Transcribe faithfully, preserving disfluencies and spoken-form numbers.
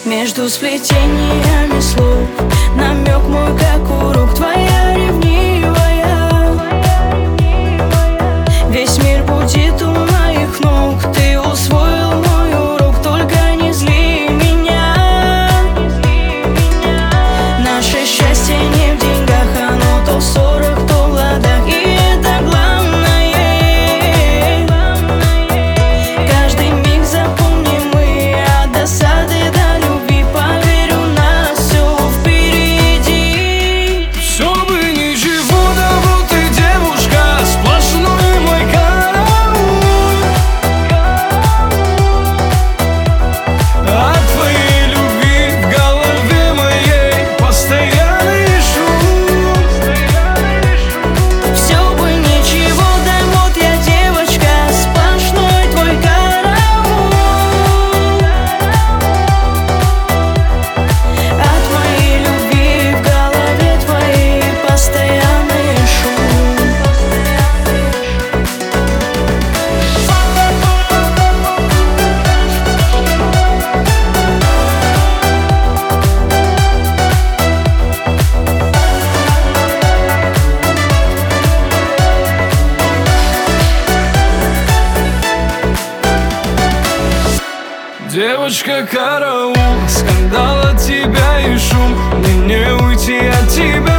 Между сплетениями слов намек мой, как урок, твоя ревнивая. Весь мир будет у моих ног, ты усвоил мой урок, только не зли меня. Наше счастье не в деньгах, оно то в ссорах, то в ладах, и это главное. Каждый миг запомним мы, от досады до любви, поверь, у нас все впереди. Все бы ничего, да вот ты девушка, сплошной мой караул. От твоей любви в голове моей постоянный шум. Все бы ничего, да вот я девочка, сплошной твой караул. От моей любви в голове твоей постоянный шум. Девочка, караул, скандал от тебя и шум, мне не уйти от тебя.